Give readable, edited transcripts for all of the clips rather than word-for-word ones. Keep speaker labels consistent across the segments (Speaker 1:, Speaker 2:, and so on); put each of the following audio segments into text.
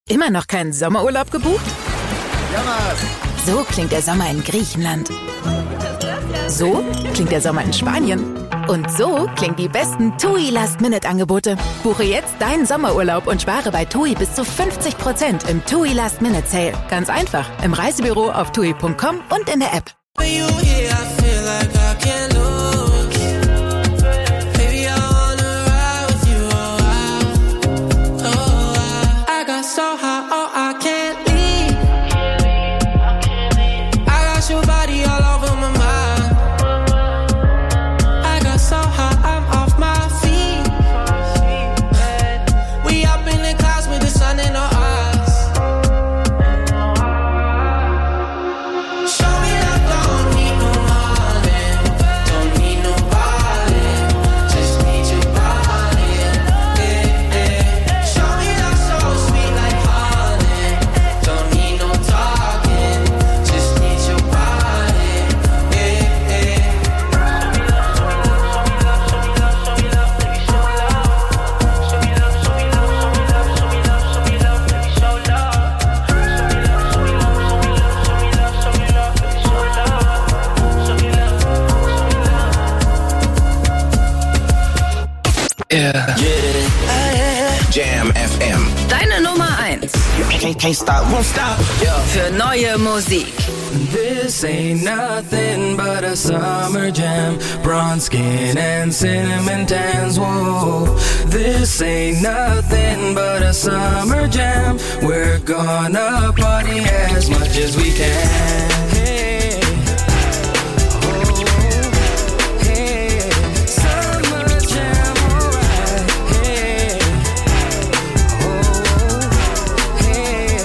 Speaker 1: Immer noch keinen Sommerurlaub gebucht?
Speaker 2: Ja, Mann.
Speaker 1: So klingt der Sommer in Griechenland. So klingt der Sommer in Spanien. Und so klingen die besten TUI Last-Minute-Angebote. Buche jetzt deinen Sommerurlaub und spare bei TUI bis zu 50% im TUI Last-Minute-Sale. Ganz einfach. Im Reisebüro auf TUI.com und in der App.
Speaker 3: Jam FM.
Speaker 1: Deine Nummer 1.
Speaker 3: Can't stop, won't stop.
Speaker 1: Für neue Musik.
Speaker 4: This ain't nothing but a summer jam. Bronze skin and cinnamon tans. Whoa. This ain't nothing but a summer jam. We're gonna party as much as we can. Hey. Oh. Hey. Summer jam, alright. Hey. Oh. Hey.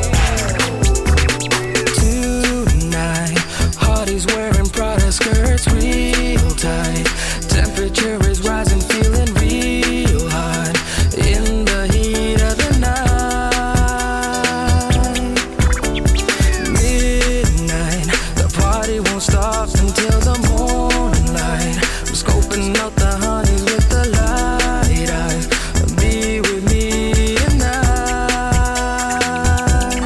Speaker 4: Tonight, Hardy's wearing Prada skirts real tight. Temperature is rising, feeling real hot in the heat of the night. Midnight, the party won't stop until the morning light. I'm scoping out the honeys with the light eyes. Be with me tonight.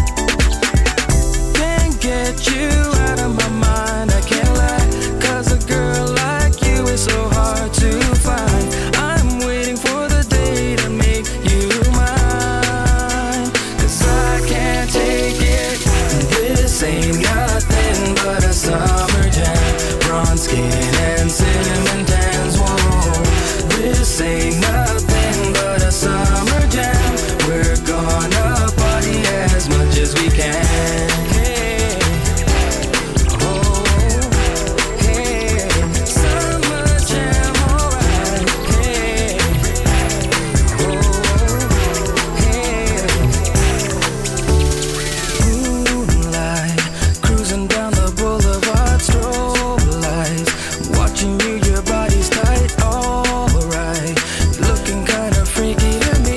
Speaker 4: Can't get you out of my mind, I can't lie. 'Cause a girl like you is so hard to find. I'm waiting for the day to make you mine. 'Cause I can't take it. This ain't nothing but a summer jam. Bronze skin and cinnamon tans. Whoa. This ain't nothing but a summer jam. We're gonna party as much as we can. Hey. Oh. Hey. Summer jam, alright. Hey. Oh. Hey. Moonlight, cruising down the boulevard, strobe lights. Watching you, your body's tight, alright. Looking kinda freaky to me.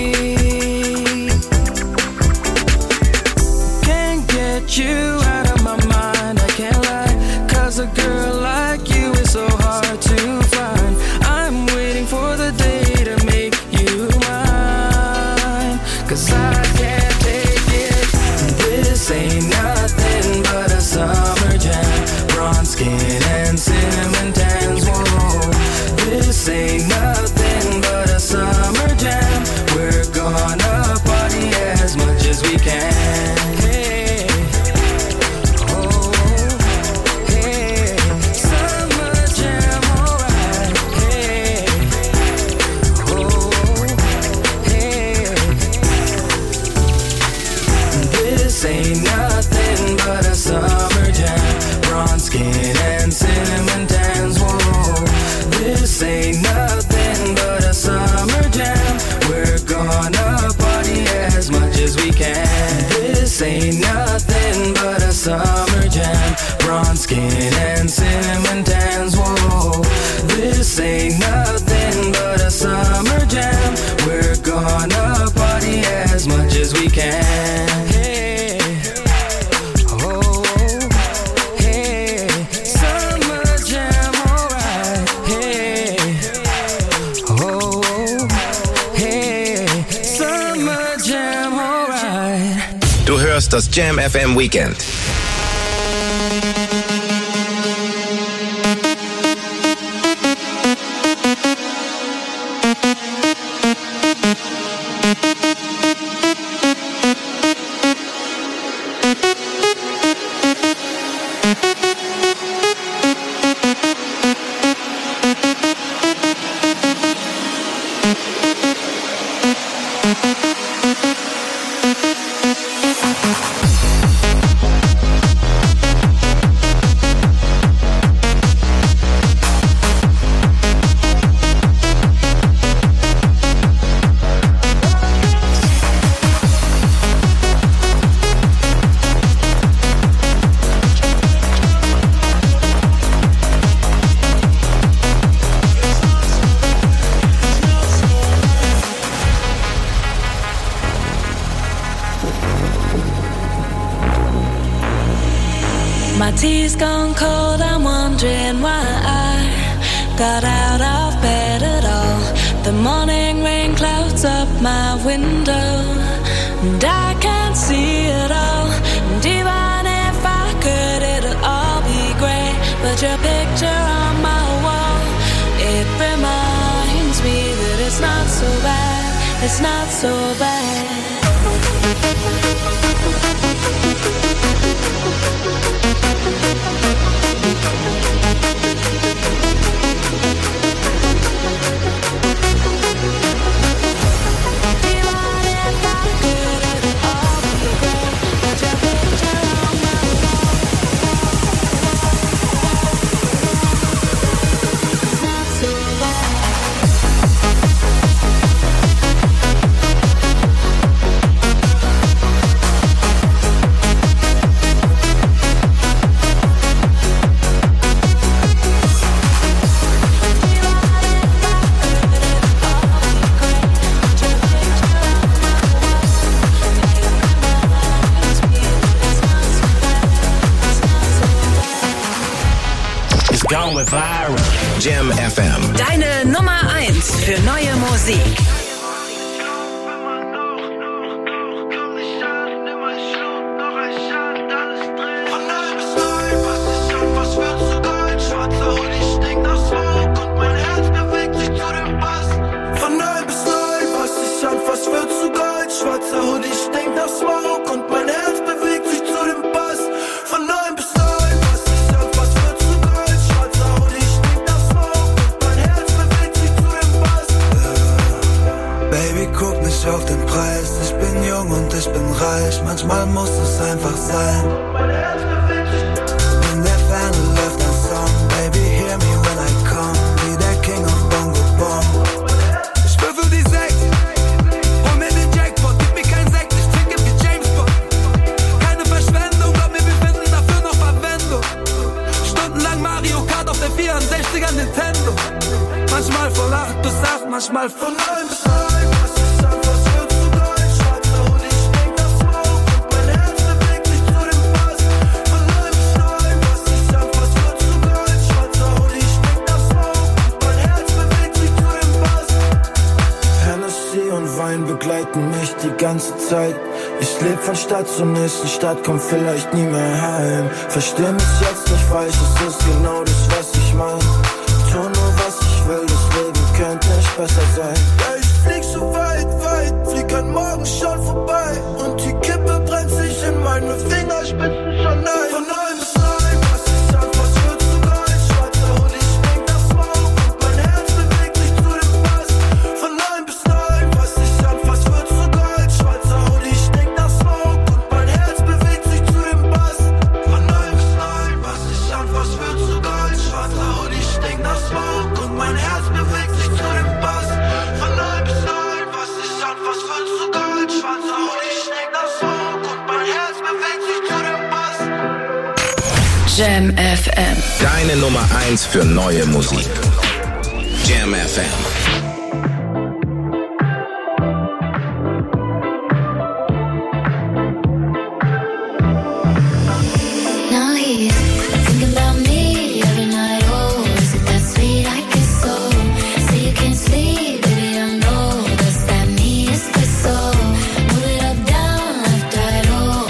Speaker 4: Can't get you out of my mind, I can't lie. 'Cause a girl like you is so hard to find. I'm waiting for the day to make you mine. 'Cause I can't take it. This ain't nothing but a summer jam. Bronze skin and cinnamon tans. Whoa. This ain't nothing but a summer jam. We're gonna party as much as we can. Hey. Oh. Hey. Summer jam, alright. Hey. Oh. Hey. This ain't nothing but a summer jam. Bronze skin and cinnamon tans. Whoa. This ain't nothing but a summer jam. We're gonna party as much as we can. This ain't nothing but a summer jam. Bronze skin and cinnamon tans. Whoa. This ain't nothing but a summer jam. We're gonna party as much as we can. Hey. Oh. Hey. Summer jam, alright. Hey. Oh. Hey. Summer jam, alright.
Speaker 3: Du hörst das Jam FM Weekend.
Speaker 2: My tea's gone cold, I'm wondering why I got out of bed at all. The morning rain clouds up my window, and I can't see it all. And even if I could, it'll all be grey. But your picture on my wall, it reminds me that it's not so bad, it's not so bad.
Speaker 3: Jam FM.
Speaker 1: Deine Nummer 1 für neue Musik.
Speaker 5: Auf den Preis, ich bin jung und ich bin reich, manchmal muss es einfach sein. In der Ferne läuft ein Song, baby hear me when I come, wie der King of Bongo Bong. Ich würfel die 6, hol mir den Jackpot, gib mir keinen Sekt, ich trinke wie James Bond. Keine Verschwendung, glaub mir, wir finden dafür noch Verwendung. Stundenlang Mario Kart auf der 64er Nintendo. Manchmal von 8 bis 8, manchmal von 9 bis 9. Begleiten mich die ganze Zeit. Ich leb von Stadt zur nächsten Stadt, komm vielleicht nie mehr heim. Versteh mich jetzt nicht falsch, es ist genau das, was ich mein. Tu nur was ich will, das Leben könnte nicht besser sein. Ja, ich flieg so weit, weit, flieg an morgen schon vorbei. Und die Kippe brennt sich in meine Fingerspitzen schon ein. Von 9 bis 9, was ich sag, was wird zu Gold? Schwarzer Hund, ich denk das Smoke und mein Herz bewegt sich zu dem Bass. Von 9 bis 9, was ich sag, was wird zu Gold? Schwarzer Hund, ich denk das Smoke und mein Herz bewegt sich zu dem Bass. Von 9 bis 9, was ich sag, was wird zu Gold? Schwarzer Hund, ich denk das Smoke und mein Herz bewegt sich zu dem Bass. Von 9 bis 9, was ich sag, was wird zu Gold? Schwarzer Hund, ich denk das Smoke und mein Herz bewegt sich zu dem Bass.
Speaker 1: Jam FM.
Speaker 3: Deine Nummer 1 für neue Musik. Jam FM.
Speaker 6: Now he's thinking about me every night. Oh, is it that sweet? I guess so. Say you can't sleep, baby, I know. Does that mean it's the soul? Move it up, down, left, right, oh.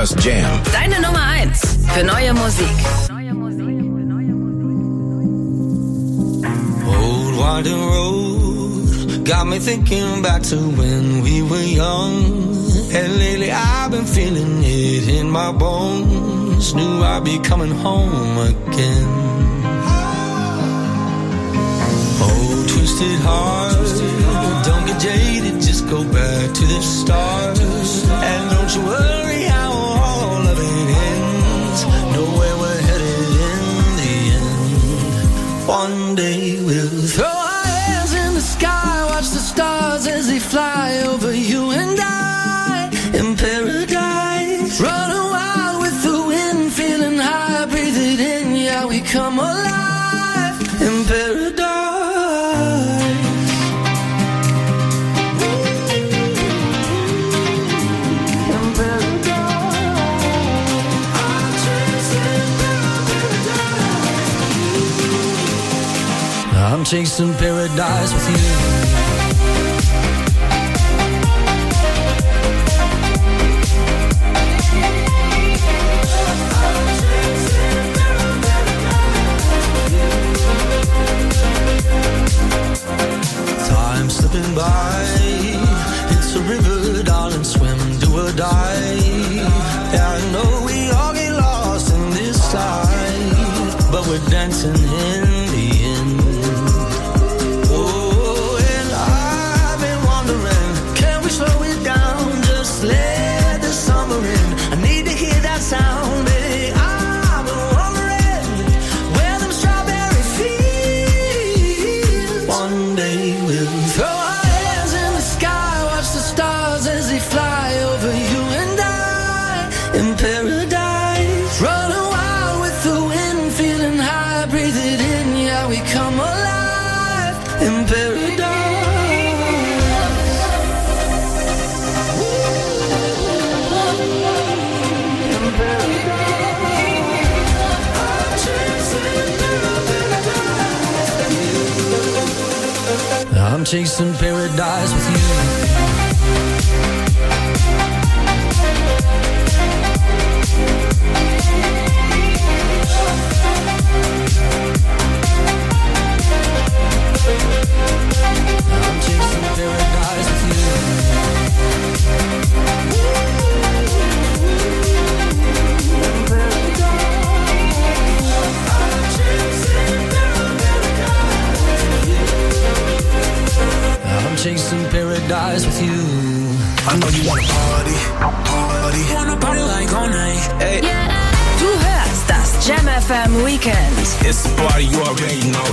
Speaker 3: hörst Jam.
Speaker 1: Deine Nummer 1 für neue Musik.
Speaker 4: Old winding road got me thinking back to when we were young. And lately I've been feeling it in my bones. Knew I'd be coming home again. Oh, twisted heart, don't get jaded, just go back to the start. And don't you worry how all of it ends. Know where we're headed in the end. One day we'll throw our hands in the sky, watch the stars as they fly over you and I. In paradise, running wild with the wind, feeling high, breathe it in, yeah, we come alive. In paradise. I'm chasing paradise with you. Time slipping by, it's a river, darling, swim, do or die. Yeah, I know we all get lost in this life, but we're dancing in the end. Oh, and I've been wondering, can we slow it down, just let the summer in. I need to hear that sound, baby. I've been wondering where them strawberry fields. One day we'll throw our hands in the sky, watch the stars as they fly over you and I. In paradise, running wild with the wind, feeling high, breathe it in, yeah, we come alive. In paradise. I'm chasing paradise with you. I'm chasing paradise with I'm chasing paradise with you.
Speaker 5: I know you wanna party.
Speaker 4: Wanna party like all night. Hey.
Speaker 1: Du hörst das Jam FM Weekend.
Speaker 3: It's the party you already know.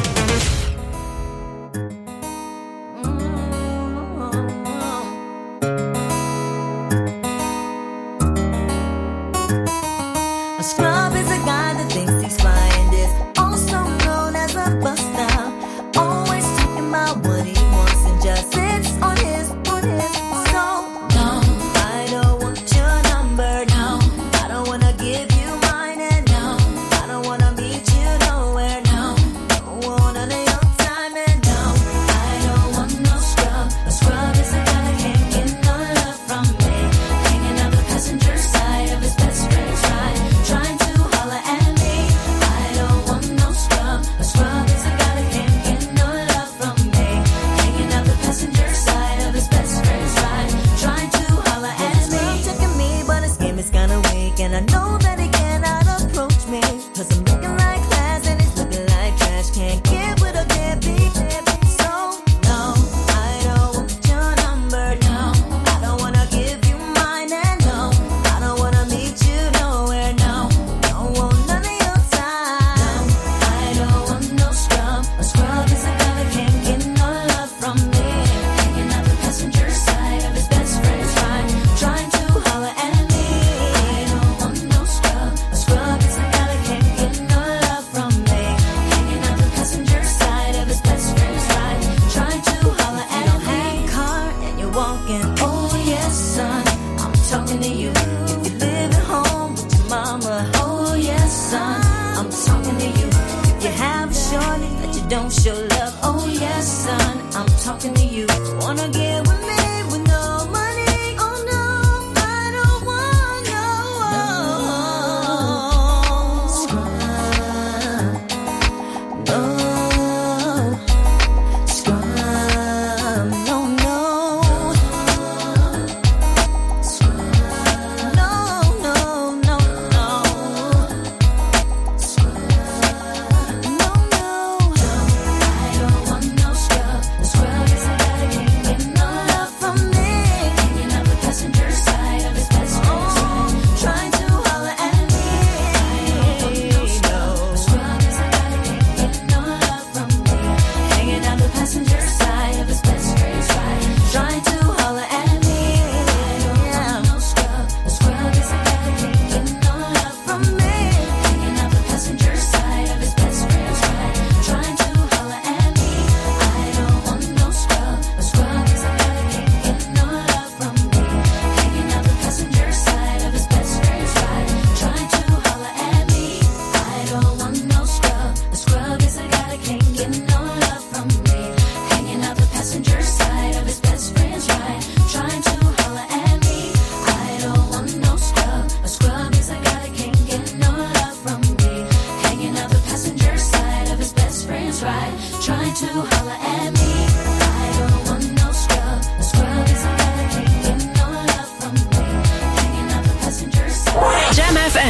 Speaker 7: A scrub is a guy that thinks he's fly and is also known as a buster. Always talking about what he wants and just sits on his. So, no, I don't want your number, no. I don't wanna give you mine, and no, I don't wanna meet you nowhere, no. Don't want none of your time, and no, I don't want no scrub. A scrub is a guy that can't get no love from me. Hanging out the passenger side of his best friend's ride, trying to holler at me. I don't want no scrub. A scrub is a guy that can't get no love from me. Hanging out the passenger side of his best friend's ride, trying to holler at me. Checking me, but his game is kinda weak, and I know that he cannot approach me. 'Cause I'm looking like class and he's looking like trash. Can't get with a deadbeat. So, no, I don't want your number, no. I don't wanna give you mine, and no, I don't wanna meet you nowhere, no. Don't want none of your time. No, I don't want no scrub. A scrub is a guy that can't get no love from me. Hanging out the passenger side of his best friend's ride, trying to holler at me. I don't want no scrub. A scrub is a guy that can't get no love from me. Hanging out the passenger side of his best friend's ride, trying to holler at me. Car and you're walking, oh yes son, I'm talking to you. If you live at home with your mama, oh yes son, I'm talking to you. If you have a shorty that you don't show love, oh yes son, I'm talking to you. Wanna get with me with no money, oh no, I don't want no one.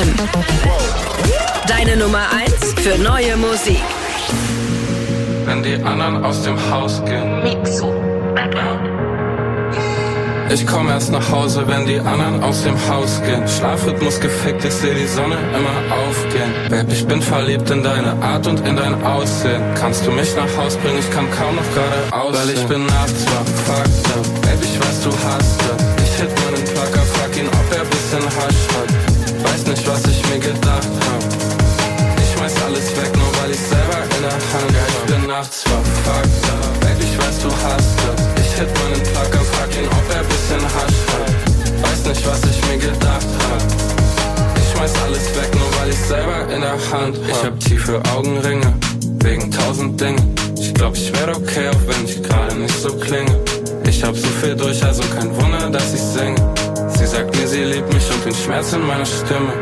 Speaker 8: FM. Deine Nummer 1 für neue Musik.
Speaker 9: Wenn die anderen aus dem Haus gehen. Ich komm erst nach Hause, wenn die anderen aus dem Haus gehen. Schlafrhythmus gefickt, ich seh die Sonne immer aufgehen. Babe, ich bin verliebt in deine Art und in dein Aussehen. Kannst du mich nach Haus bringen, ich kann kaum noch gerade aussehen. Weil ich bin nachts wach, fucked up. Babe, ich weiß, du hast das. Ich hit meinen Placker, frag ihn, ob er bisschen Hasch hat. Weiß nicht, was ich mir gedacht hab. Ich schmeiß alles weg, nur weil ich selber in der Hand hab. Ich bin nachts wach, fucked up. Babe, ich weiß, du hast das. Ich hit meinen Placker, frag ihn, ob er bisschen Hasch hat. Weiß nicht, was ich mir gedacht hab. Ich schmeiß alles weg, nur weil ich selber in der Hand hab. Ich hab tiefe Augenringe, wegen 1000 Dingen. Ich glaub, ich wär okay, auch wenn ich gerade nicht so klinge. Ich hab so viel durch, also kein Wunder, dass ich singe. Sie sagt mir, sie liebt mich und den Schmerz in meiner Stimme.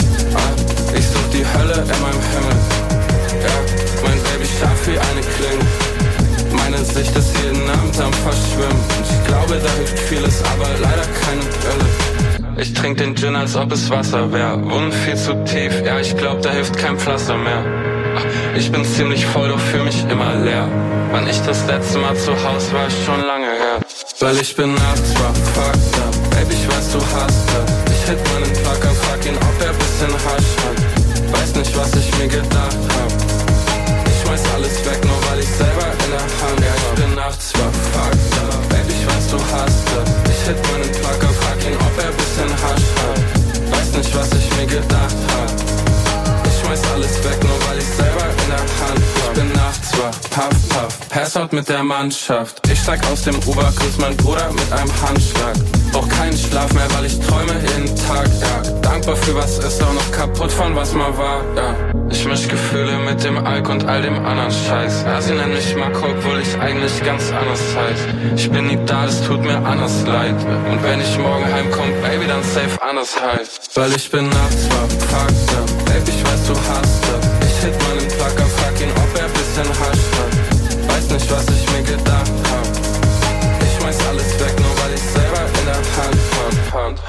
Speaker 9: Ich such die Hölle in meinem Himmel. Ja, mein Baby scharf wie eine Klinge. Meine Sicht ist jeden Abend am Verschwimmen. Und ich glaube, da hilft vieles, aber leider keine Brille. Ich trink den Gin, als ob es Wasser wär. Wunden viel zu tief, ja, ich glaub, da hilft kein Pflaster mehr. Ich bin ziemlich voll, doch fühl mich immer leer. Wann ich das letzte Mal zu Hause war, ist schon lange her. Weil ich bin nachts wach, fucked up. Baby, ich weiß, du hast das. Ich hit meinen Placker, frag ihn, ob er bisschen Hasch hat. Weiß nicht, was ich mir gedacht hab. Ich schmeiß alles weg, nur weil ich selber in der Hand hab. Ja, ich bin nachts wach, fucked up. Baby, ich weiß, du hast das. Ich hit meinen Placker, frag ihn, ob er bisschen Hasch hat. Weiß nicht, was ich mir gedacht hab. Ich schmeiß alles weg, nur weil ich selber in der Hand hab. Ich bin nachts wach, puff, puff, pass out mit der Mannschaft. Ich steig aus dem Uber, küss mein Bruder mit einem Handschlag. Brauch keinen Schlaf mehr, weil ich träume jeden Tag, ja. Dankbar für was ist, auch noch kaputt von was mal war, ja. Ich misch Gefühle mit dem Alk und all dem anderen Scheiß. Ja, sie nennen mich Marco, obwohl ich eigentlich ganz anders heiß. Ich bin nie da, das tut mir anders leid. Und wenn ich morgen heimkomm, Baby, dann safe anders halt. Weil ich bin nachts wach, fucked up. Baby, ich weiß, du hast das. Ich hit meinen Placker, frag ihn, ob er bisschen Hasch hat. Weiß nicht, was ich mir gedacht hab. Ich schmeiß alles weg, nur weil ich selber in der Hand hab.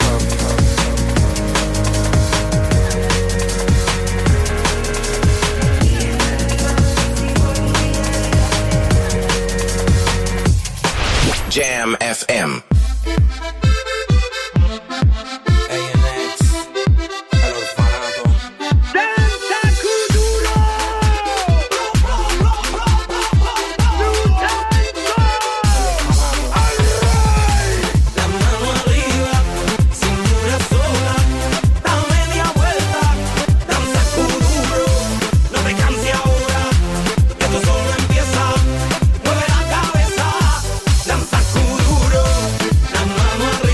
Speaker 3: Jam FM.
Speaker 10: Danza kuduro, la mano arriba.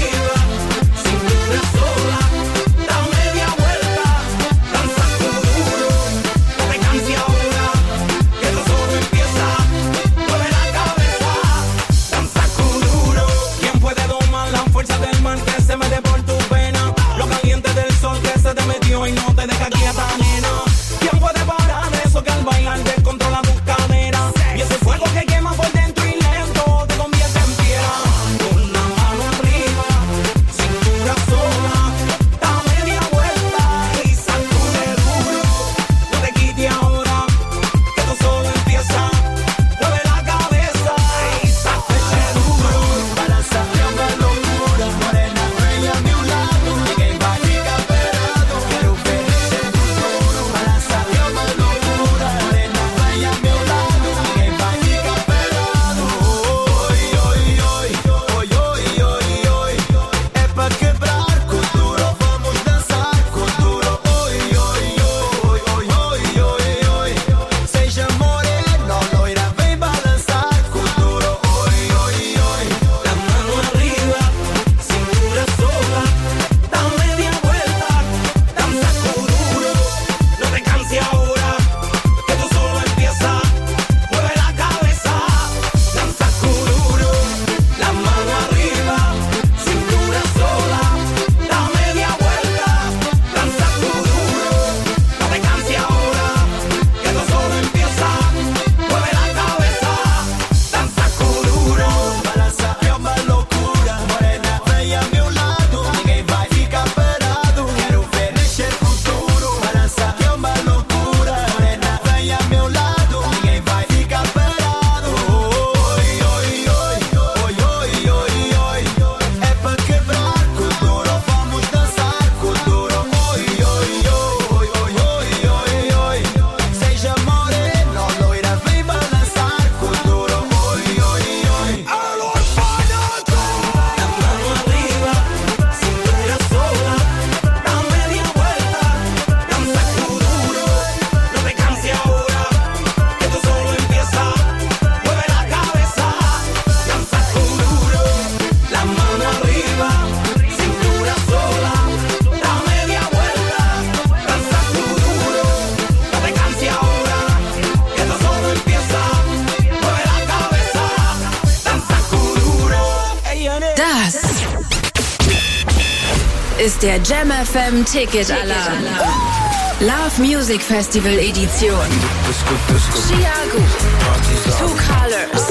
Speaker 8: ist der Jam FM Ticket Alarm. Love Music Festival Edition. Chiago, Two Colors,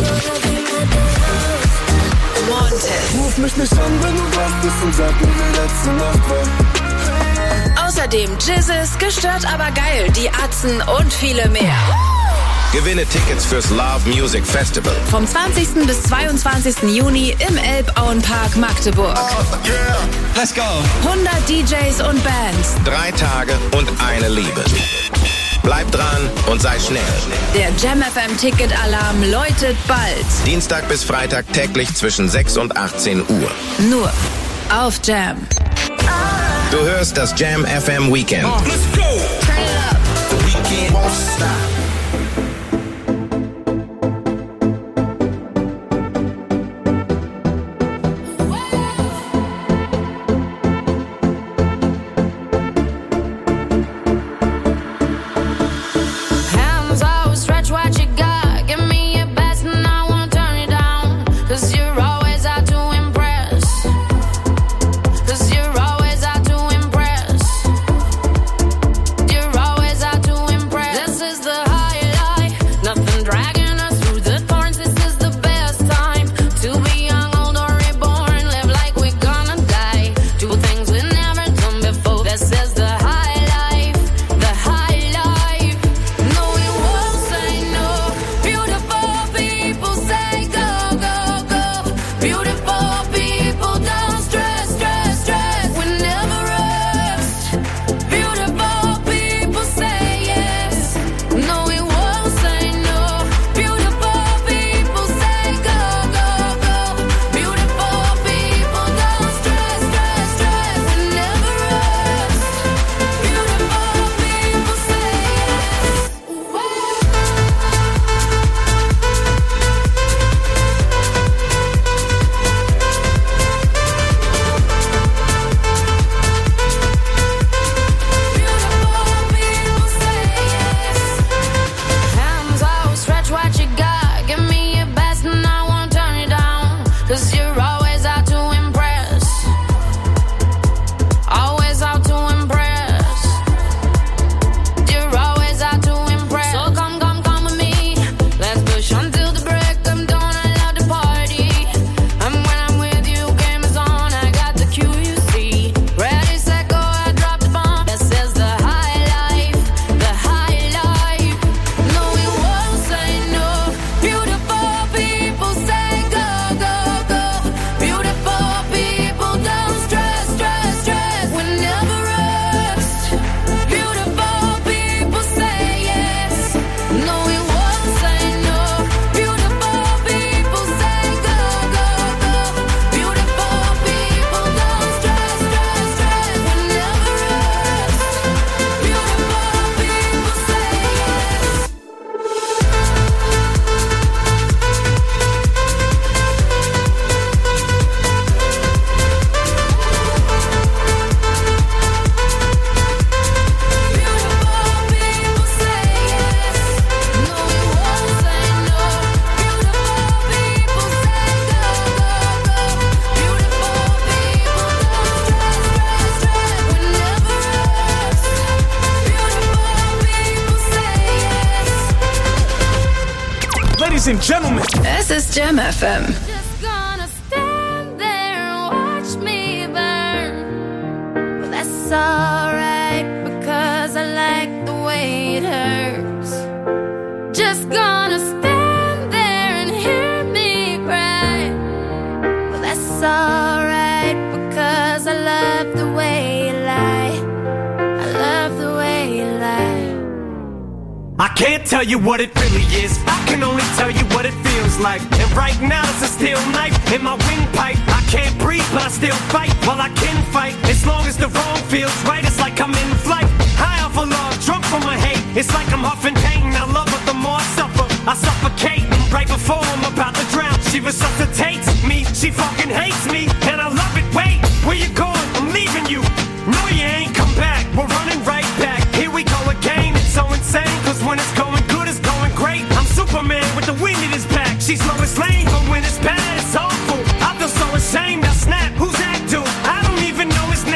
Speaker 8: Montez.
Speaker 5: Ruf mich nicht an, wenn du wach bist und sag mir, wie letzte Nacht war.
Speaker 8: Außerdem Jizzes, gestört aber geil, die Atzen und viele mehr.
Speaker 3: Gewinne Tickets fürs Love Music Festival.
Speaker 1: Vom 20. bis 22. Juni im Elbauenpark Magdeburg.
Speaker 3: Oh, yeah. Let's go.
Speaker 1: 100 DJs und Bands.
Speaker 3: 3 Tage und eine Liebe. Bleib dran und sei schnell.
Speaker 1: Der Jam FM Ticket Alarm läutet bald.
Speaker 3: Dienstag bis Freitag täglich zwischen 6 und 18 Uhr.
Speaker 1: Nur auf Jam.
Speaker 3: Du hörst das Jam FM Weekend.
Speaker 4: Let's go.
Speaker 1: Turn it up.
Speaker 4: The weekend won't stop.
Speaker 10: Ladies and gentlemen,
Speaker 1: es ist Jam FM.
Speaker 6: Just gonna stand there and watch me burn. Well, that's alright because I like the way it hurts. Just gonna stand there and hear me cry. Well, that's alright because I love the way you lie. I love the way you lie.
Speaker 10: I can't tell you what it really is. I can only tell you what it feels like. And right now it's a steel knife in my windpipe. I can't breathe, but I still fight. Well, I can fight as long as the wrong feels right. It's like I'm in flight, high off of love, drunk from my hate. It's like I'm huffing pain. I love her, the more I suffer, I suffocate. Right before I'm about to drown, she resuscitates me. She fucking hates me, and I love it. Wait, where you going? I'm leaving you. No, you ain't come back. We're running right back. Here we go again. It's so insane, cause when it's going good, it's going great. I'm Superman with the wind in his back. She's Lois Lane, but when it's bad, it's awful. I feel so ashamed, I snap. Who's that dude? I don't even know his name.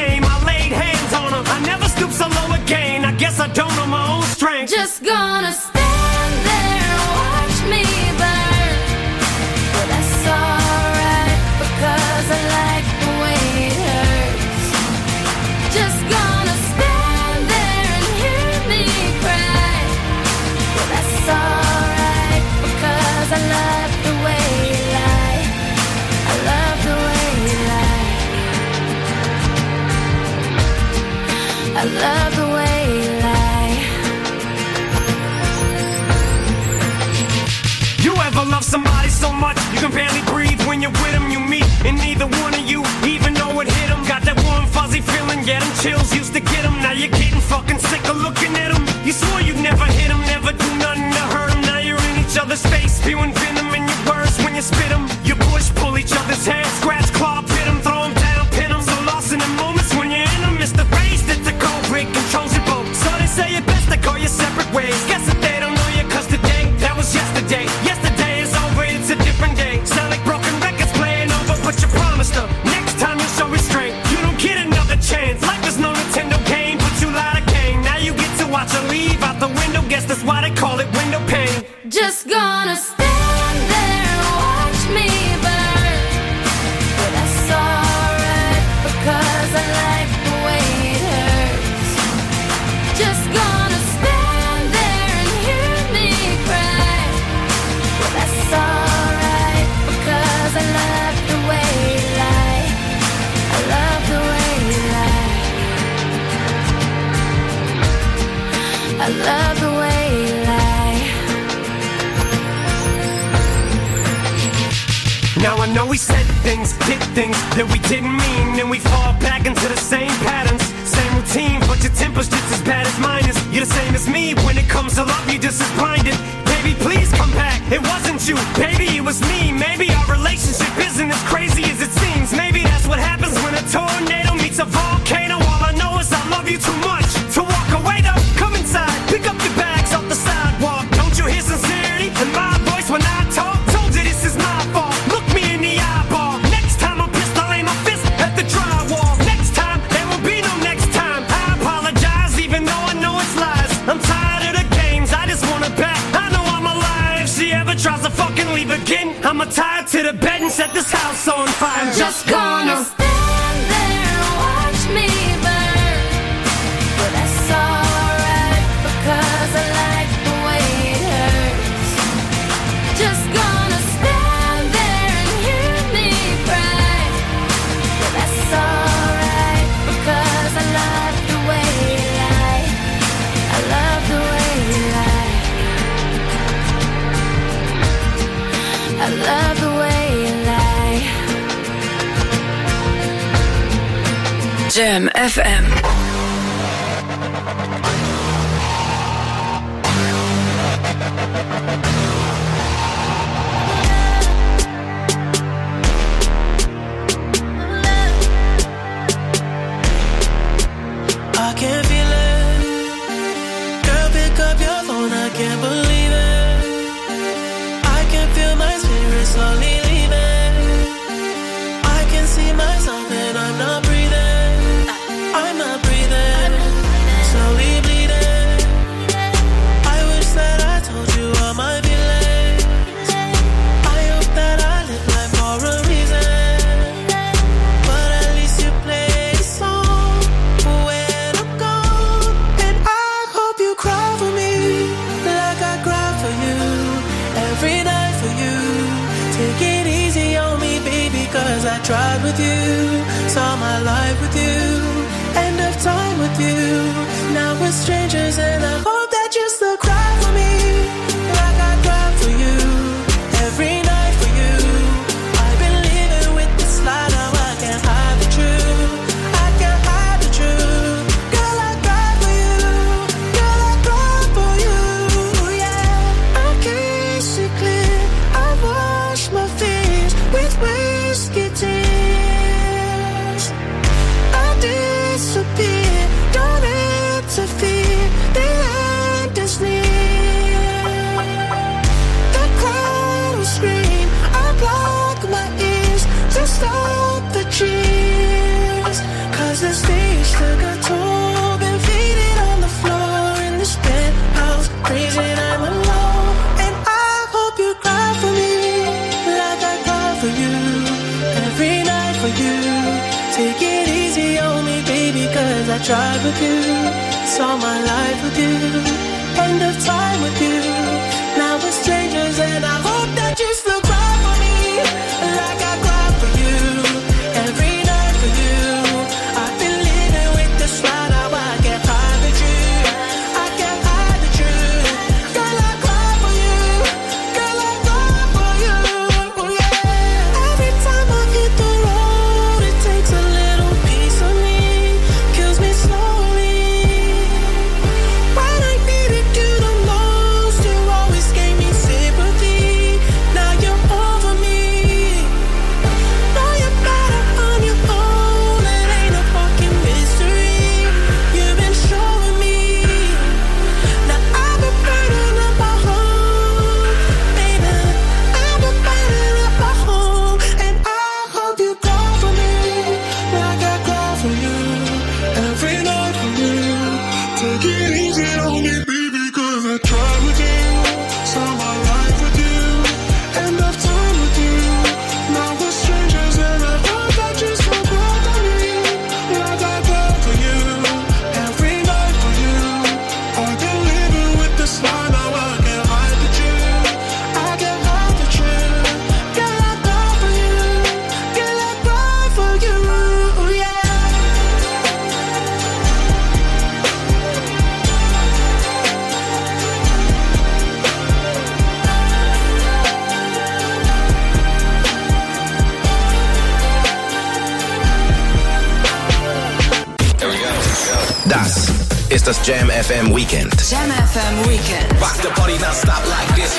Speaker 10: can barely breathe when you're with him. You meet, and neither one of you even know it hit him. Got that warm fuzzy feeling, yeah, them chills used to get him. Now you're getting fucking sick of looking at him. You swore you'd never hit him, never do nothing to hurt him. Now you're in each other's face, spewing venom in your words when you spit him. You push, pull each other's hair, scratch, claw, pit him, throw him down, pin him. So lost in the moments when you're in them, it's the race that's a cold break, controls your boat. So they say it best to go your separate ways. Guess that they don't know you, cause today, that was yesterday. Yesterday is over, it's a different day. Sound like broken records playing over, but you promised her next time you'll show restraint. You don't get another chance. Life is no Nintendo game, but you lied again. Now you get to watch her leave out the window. Guess that's why they call it window pane.
Speaker 6: Just gonna stand there and watch me burn. But that's alright, because I like the way it hurts. Just gonna stand there and hear me cry. But that's alright, because I love the way you lie. I love the way you lie. I love the way you lie.
Speaker 10: Now I know we said things, did things that we didn't mean, and we fall back into the same patterns, same routine, but your temper's just as bad as mine is. You're the same as me, when it comes to love, you're just as blinded. Baby, please come back, it wasn't you, baby, it was me. Maybe our relationship isn't as crazy as it seems. Maybe that's what happens when a tornado meets a volcano. All I know is I love you too much to walk away though. Come inside, pick up your bags off the sidewalk. Don't you hear sincerity in my voice when I talk? Told you this is my fault. Look me in the eyeball. Next time I'm pissed, I'll aim my fist at the drywall. Next time, there will be no next time. I apologize, even though I know it's lies. I'm tired of the games, I just want her back. I know I'm alive. If she ever tries to fucking leave again, I'ma tie her to the bed and set this house on fire. I'm just gonna
Speaker 6: stand there and watch me burn. But that's alright, because I like the way it hurts. Just gonna stand there and hear me cry. But that's alright, because I love the way you lie. I love the way you lie. I love the way you lie.
Speaker 8: Jam FM.
Speaker 11: I can't feel it. Girl, pick up your phone, I can't believe it. I can feel my spirit slowly leaving. I can see myself and I'm not breathing. I'm not breathing. Slowly bleeding. I wish that I told you all my feelings. I hope that I live life for a reason. But at least you play a song when I'm gone. And I hope you cry for me like I cry for you. Every night for you. Take it easy on me, baby, cause I tried with you. Saw my life with you. End of time with you. Now we're strangers and I hope that you still cry for me like I cry for you. Every night for you. I've been living with this lie, now I can't hide the truth. I can't hide the truth. Girl, I cry for you. Girl, I cry for you. Yeah, I can't see clear. I wash my face with whiskey tears. I disappear. Don't interfere. The end is near. The crowd will scream. I block my ears to stop the cheers. Cause the stage took a toll. Been faded on the floor in this penthouse. Crazy and I'm alone. And I hope you cry for me like I cry for you. Every night for you. Take it easy on me, baby, cause I tried with you. Saw my life with you. End of time with you. Now we're strangers and I hope that you still cry for me like I cry for you. Every night for you. I've been living with this lie, now I can't hide the truth. I can't hide the truth. Girl, I cry for you. Girl, I cry for you. Yeah.
Speaker 3: ist das Jam FM Weekend.
Speaker 8: Jam FM Weekend.
Speaker 3: Rock the party now, stop like this.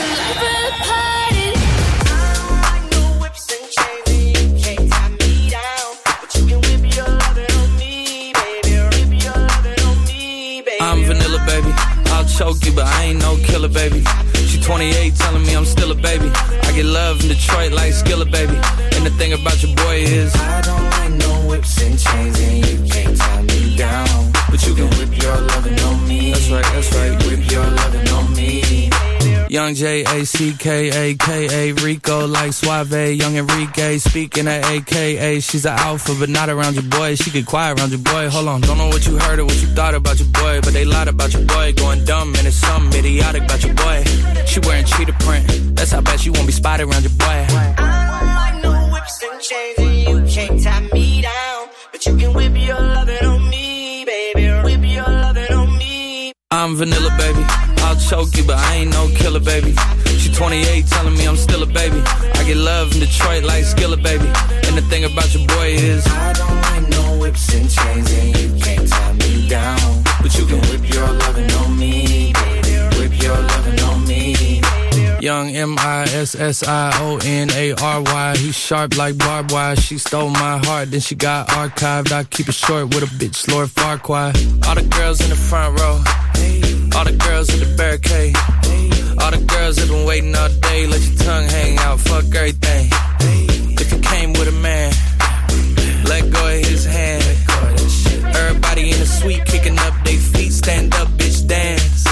Speaker 12: I'm vanilla, baby. I'll choke you, but I ain't no killer, baby. She 28, telling me I'm still a baby. I get love in Detroit like Skillet, baby. And the thing about your boy is
Speaker 5: I don't like no whips and chains, and you can't tie me down. But you can whip your lovin' on me.
Speaker 12: That's right.
Speaker 5: Whip your lovin' on me.
Speaker 12: Young J-A-C-K-A-K-A Rico like Suave, young Enrique speaking at AKA. She's an alpha but not around your boy. She get quiet around your boy. Hold on, don't know what you heard or what you thought about your boy, but they lied about your boy. Going dumb and it's something idiotic about your boy. She wearing cheetah print, that's how bad she won't be spotted around your boy.
Speaker 11: I don't like no whips and chains, and you can't tie me down. But you can whip your lovin' on me, baby. Whip your lovin' on me.
Speaker 12: I'm vanilla, baby. I'll choke you, but I ain't no killer, baby. She 28, telling me I'm still a baby. I get love in Detroit like Skillet, baby. And the thing about your boy is
Speaker 5: I don't like no whips and chains, and you can't tie me down. But you can whip your lovin' on me, baby. Whip your lovin' on me.
Speaker 12: Young M-I-S-S-I-O-N-A-R-Y. He's sharp like barbed wire. She stole my heart, then she got archived. I keep it short with a bitch, Lord Farquaad. All the girls in the front row, all the girls in the barricade, all the girls that been waiting all day. Let your tongue hang out, fuck everything. If you came with a man, let go of his hand. Everybody in the suite kicking up their feet. Stand up, bitch, dance.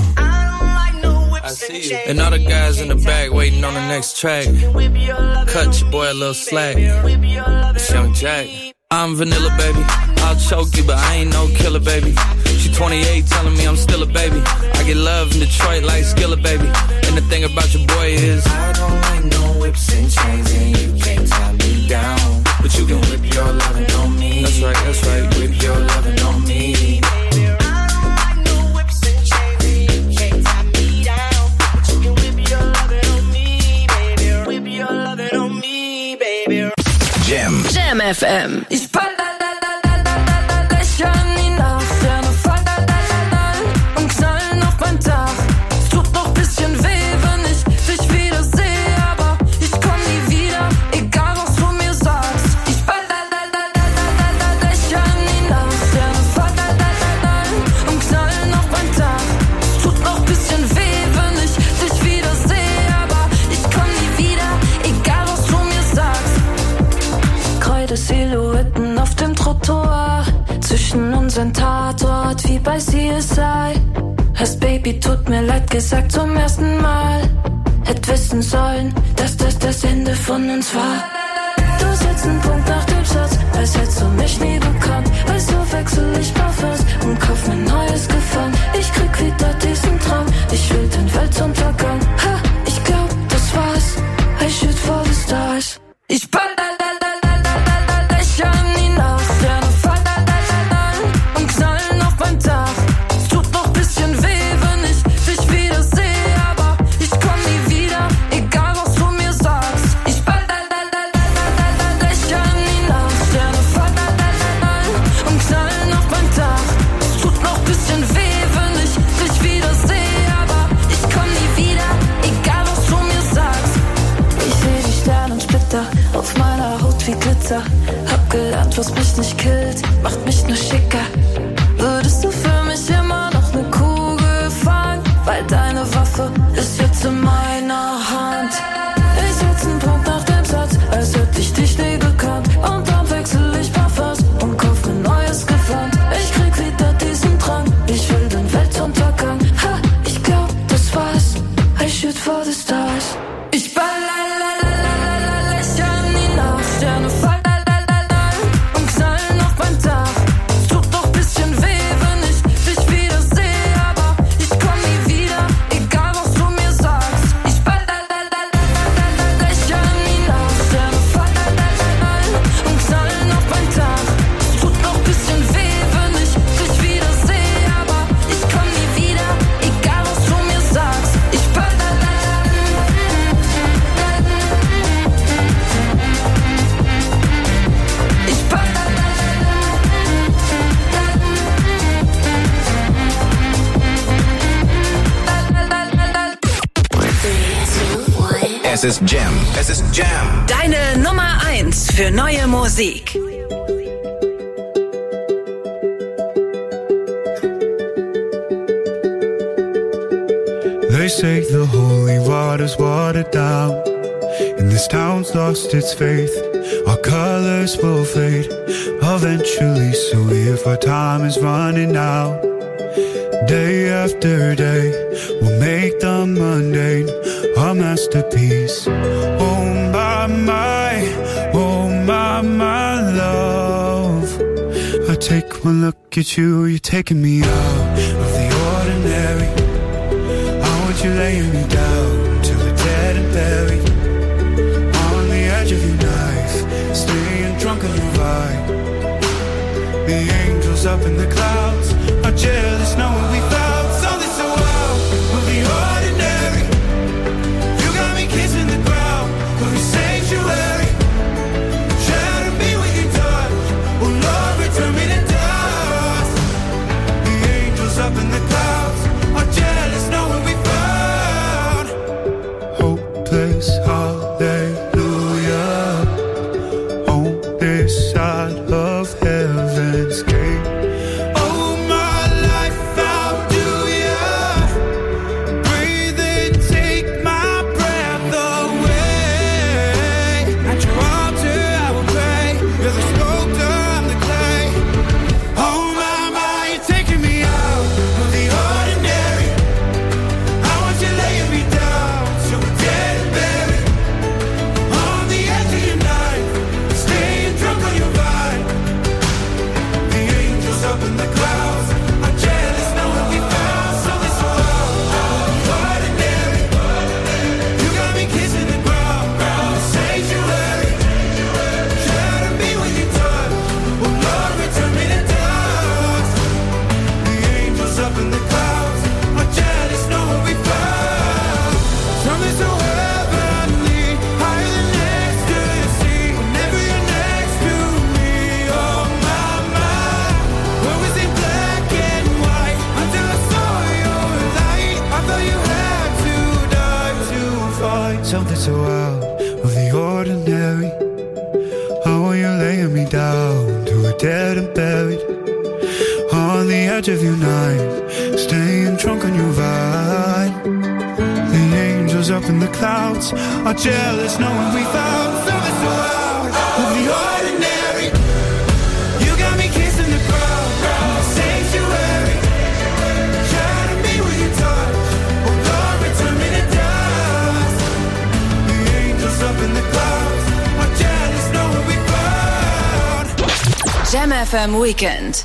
Speaker 12: I see you. And all the guys in the back waiting on the next track. Cut your boy a little slack. It's Young Jack. I'm vanilla, baby. I'll choke you, but I ain't no killer, baby. She 28, telling me I'm still a baby. I get love in Detroit like Skillet, baby. And the thing about your boy is
Speaker 5: I don't like no whips and chains, and you can't tie me down. But you can whip your lovin' on me.
Speaker 12: That's right.
Speaker 5: Whip your lovin' on me.
Speaker 8: Jam FM.
Speaker 2: Ich fall lächeln ihn nach, Sterne fallen und knallen auf mein Dach. Es tut noch bisschen weh, wenn ich dich wieder sehe, aber ich komm nie wieder, egal was du mir sagst. Ich fall lächeln ihn nach, Sterne fallen und knallen auf mein Dach. Es tut noch bisschen weh, wenn ich dich wieder sehe, aber ich komm nie wieder, egal was du mir sagst. Silhouetten auf dem Trottoir, zwischen unseren Tatort wie bei CSI. Hast Baby, tut mir leid gesagt zum ersten Mal. Hätt wissen sollen, dass das Ende von uns war. Du setzt einen Punkt nach dem Satz, als hättest du mich nie gekannt. Weißt du, wechsel ich Parfums und kauf mir neues Gefallen. Ich krieg wieder diesen Traum, ich will den Weltuntergang. Ha, ich glaub, das war's, I shoot for the stars. Ich ball lächeln ihn nach, Sterne fallen und knallen auf mein Dach. Es tut noch bisschen weh, wenn ich dich wieder sehe, aber ich komm nie wieder, egal was du mir sagst. Ich ball lächeln ihn nach, Sterne fallen und knallen auf mein Dach. Es tut noch bisschen weh, wenn ich dich wieder sehe, aber ich komm nie wieder, egal was du mir sagst. Ich seh die Sternensplitter auf meiner Haut wie Glitzer. Hab gelernt, was mich nicht killt, macht mich nur schicker. Würdest du für mich immer noch ne Kugel fangen? Weil deine Waffe ist jetzt in meiner Hand. Ich setz einen Punkt nach dem Satz, als hätte ich dich nie gekannt. Und dann wechsel ich Parfums und kauf mir neues Gewand. Ich krieg wieder diesen Drang, ich will den Weltuntergang. Ha, ich glaub, das war's, I shoot for the stars. Ich ball lächeln ihn nach, Sterne fallen und knallen auf mein Dach. Es tut noch bisschen weh, wenn ich dich wieder sehe, aber ich komm nie wieder, egal was du mir sagst. Ich ball
Speaker 3: Es ist Jam. Es ist Jam.
Speaker 8: Deine Nummer 1 für neue Musik.
Speaker 13: They say the holy water's watered down, and this town's lost its faith. Our colors will fade eventually, so if our time is running out, day after day, we'll make the mundane a masterpiece. Oh my love, I take one look at you, you're taking me out of the ordinary. You laying me down till we're dead and buried on the edge of your knife, staying drunk on your vibe. The angels up in the clouds are jealous knowing we found something so wild of the ordinary. You got me kissing the ground of your sanctuary. Shadow me with your touch, oh Lord, return me to dust. The angels up in the clouds are jealous knowing we found hallelujah on this side of heaven's gate. Oh my life, how do ya breathe and take my breath away? At your altar I will pray, you're the sculptor, I'm the clay. Oh my, you're taking me out of the ordinary. I want you laying me down so we're dead and buried on the edge of your knife, staying drunk on your vibe. The angels up in the clouds are jealous knowing we found something so ordinary. You got me kissing the ground, the sanctuary. Shadow me when you touch, oh Lord, return me to dust. The angels up in the clouds are jealous knowing we found something so heavenly, higher than ecstasy. Whenever you're next to me, oh my, what was in black and white until I saw your light. I thought you had to die to find something so out of the ordinary. How are you laying me down to a dead and buried on the edge of your night, staying drunk on your vibe. The angels up in the clouds are jealous knowing we found something so out of the ordinary. You got me kissing the ground, the sanctuary. Shadow me with your touch, oh Lord, return me to dust. The angels up in the clouds are jealous knowing we found.
Speaker 8: Jam FM Weekend.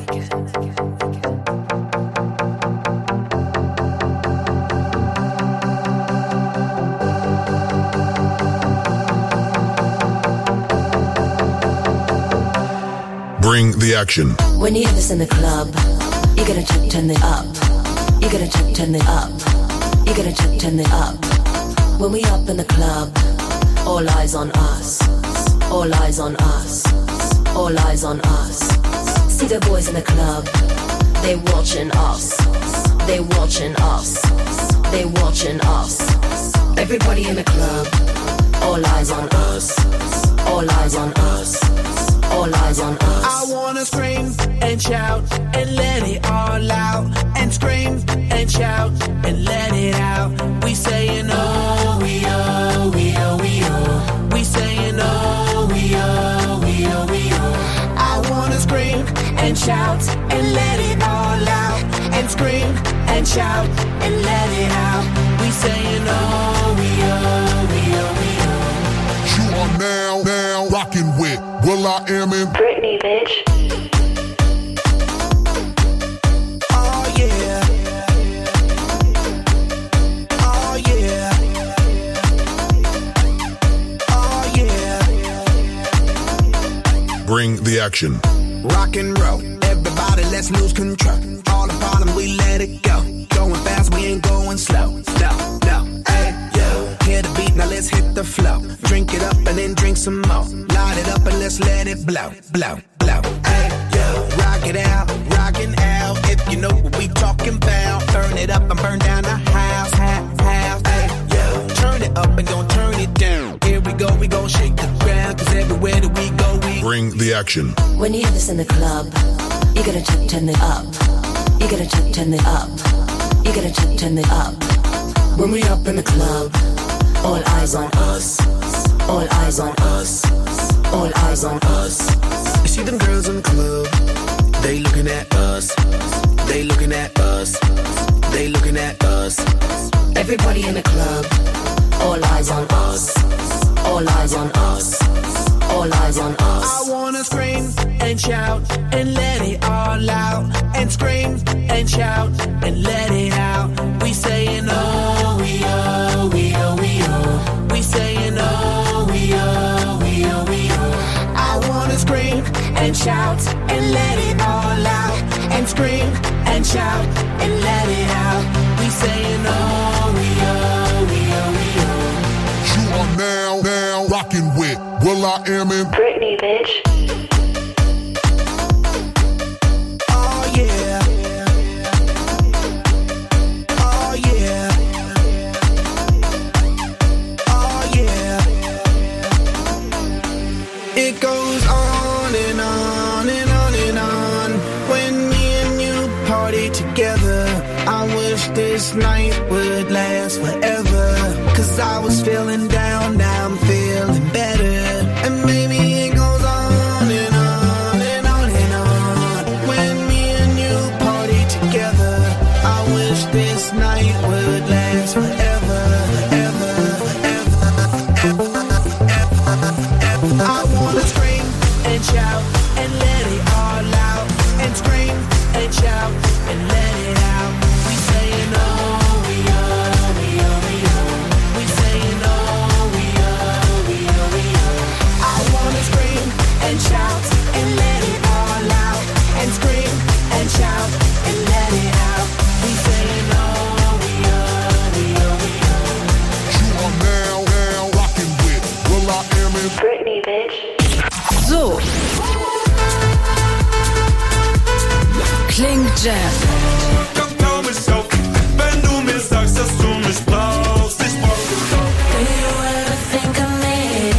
Speaker 14: Bring the action.
Speaker 7: When you hear this in the club, you gotta turn it up. You gotta turn it up. You gotta turn it up. When we up in the club, all eyes on us. All eyes on us. All eyes on us. See the boys in the club, they watching us. They watching us. They watching us. Everybody in the club, all eyes on us. All eyes on us. All eyes on us.
Speaker 15: I wanna scream and shout and let it all out. And scream and shout and let it out. We saying oh, we oh, we oh, we oh. We saying oh, we oh, we oh, we oh. I wanna scream and shout and let it all out. And scream and shout and let it out. We saying oh, we oh, we oh, we oh.
Speaker 14: You are now rocking with will.i.am in
Speaker 16: Britney, bitch.
Speaker 15: Oh yeah. Oh yeah. Oh yeah.
Speaker 14: Bring the action.
Speaker 15: Rock and roll, everybody let's lose control. All the bottom we let it go. Going fast, we ain't going slow. No, hey, yo. Hear the beat, now let's hit the flow. Drink it up and then drink some more. Light it up and let's let it blow. Hey, yo. Rock it out, rockin' out. If you know what we talking about. Turn it up and burn down the house. Hey, yo. Turn burn it up and gon' turn it down. Here we go, we gon' shake the ground, cause everywhere that we go, we
Speaker 14: bring the action.
Speaker 16: When you hear this in the club, you gotta turn it up. You gotta turn it up. You gotta turn it up. When we up in the club, all eyes on us. All eyes on us. All eyes on us.
Speaker 15: You see them girls in the club, they looking at us. They looking at us. They looking at us.
Speaker 16: Everybody in the club, all eyes on us. All eyes on us. All eyes on us.
Speaker 15: I wanna scream and shout and let it all out. And scream and shout and let it out. We saying oh, we oh, we oh, we oh. We saying oh, we oh, we oh, we oh. I wanna scream and shout and let it all out. And scream and shout and let it out. We saying oh, we oh, we oh, we oh.
Speaker 14: You are now rocking with will.i.am in
Speaker 16: Britney, bitch.
Speaker 15: Oh yeah. Oh yeah. Oh yeah. It goes on and on and on and on. When me and you party together, I wish this night would last forever. Cause I was feeling down, now I'm feeling better. And maybe it goes on and on and on and on. When me and you party together, I wish this night would last forever, ever, ever, ever, ever, ever. I wanna scream and shout and let it all out. And scream and shout and let it out. We saying oh, we oh, we oh, we oh. We saying oh, we oh, we oh, we oh. I wanna scream and shout and let it all out. And scream and shout and let it out. We saying oh, we oh, we oh, we oh.
Speaker 14: You are now rocking with will.i.am in
Speaker 16: Britney, bitch.
Speaker 8: So klingt Jam.
Speaker 10: Komm, kaum ich auf, wenn du mir sagst, dass du mich brauchst. Ich brauch dich auch.
Speaker 2: Do you ever think of me?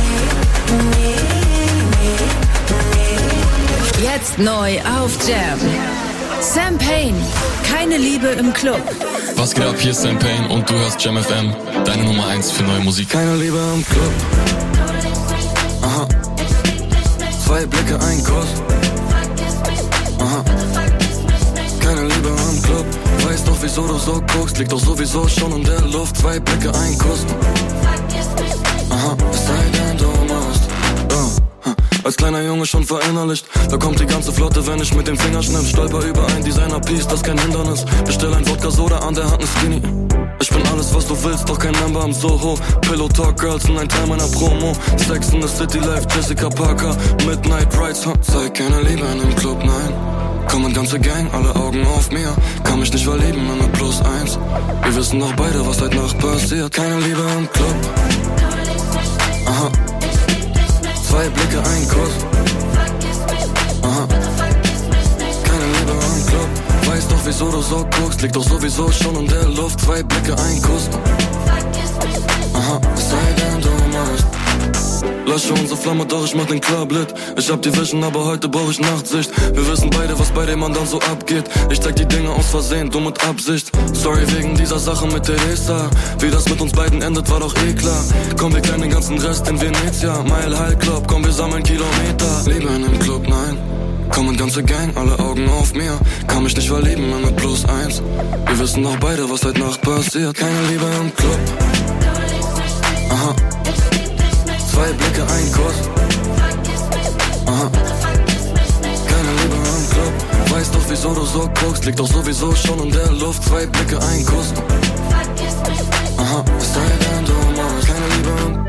Speaker 8: Jetzt neu auf Jam. Sam Payne, keine Liebe im Club.
Speaker 17: Was geht ab, hier ist Sam Payne und du hörst Jam FM, deine Nummer 1 für neue Musik.
Speaker 18: Keine Liebe im Club. Aha. 2 Blicke, ein Kuss. Aha. Keine Liebe im Club. Weiß doch, wieso du so guckst. Liegt doch sowieso schon in der Luft. 2 Blicke, ein Kuss. Aha. Es sei denn, du musst. Als kleiner Junge schon verinnerlicht. Da kommt die ganze Flotte, wenn ich mit dem Finger schnipp. Stolper über ein Designer-Piece, das kein Hindernis. Bestell ein Wodka-Soda, an der Hand ein Skinny. Ich bin alles, was du willst, doch kein Member im Soho. Pillow Talk Girls sind ein Teil meiner Promo. Sex in the City Life, Jessica Parker. Midnight Rides, zeig keine Liebe in dem Club, nein. Kommen ganze Gang, alle Augen auf mir. Kann mich nicht verlieben in der +1. Wir wissen doch beide, was heute Nacht passiert. Keine Liebe im Club. Aha. 2 Blicke, ein Kuss. Aha. Keine Liebe im Club. Weiß doch, wieso du so guckst. Liegt doch sowieso schon in der Luft. 2 Blicke, ein Kuss. Aha. Es sei denn, du musst. Lösche unsere Flamme, doch ich mach den Club lit. Ich hab die Vision, aber heute brauch ich Nachtsicht. Wir wissen beide, was bei dem anderen so abgeht. Ich zeig die Dinge aus Versehen, du mit Absicht. Sorry wegen dieser Sache mit Teresa. Wie das mit uns beiden endet, war doch eh klar. Komm, wir kennen den ganzen Rest in Venezia. Mile High Club, komm, wir sammeln Kilometer. Liebe in dem Club, nein. Kommen ganze Gang, alle Augen auf mir. Kann mich nicht verlieben in der +1. Wir wissen doch beide, was heute Nacht passiert. Keine Liebe im Club. Aha. 2 Blicke, ein Kuss. Aha. Keine Liebe im Club. Weiß doch, wieso du so guckst. Liegt doch sowieso schon in der Luft. 2 Blicke, ein Kuss. Aha. Es sei denn, du musst. Keine Liebe im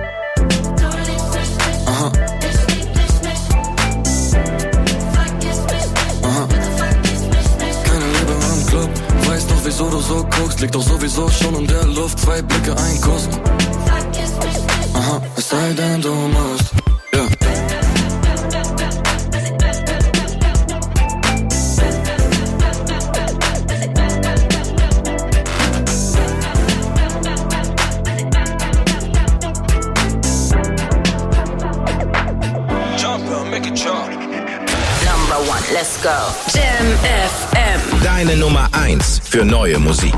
Speaker 18: Aha. Aha. Keine Liebe im Club. Weiß doch, wieso du so guckst. Liegt doch sowieso schon in der Luft. 2 Blicke, ein Kuss. Aha, es sei denn, du musst. Ja.
Speaker 3: make it drop.
Speaker 1: Number 1, let's go.
Speaker 8: Jam FM.
Speaker 3: Deine Nummer 1 für neue Musik.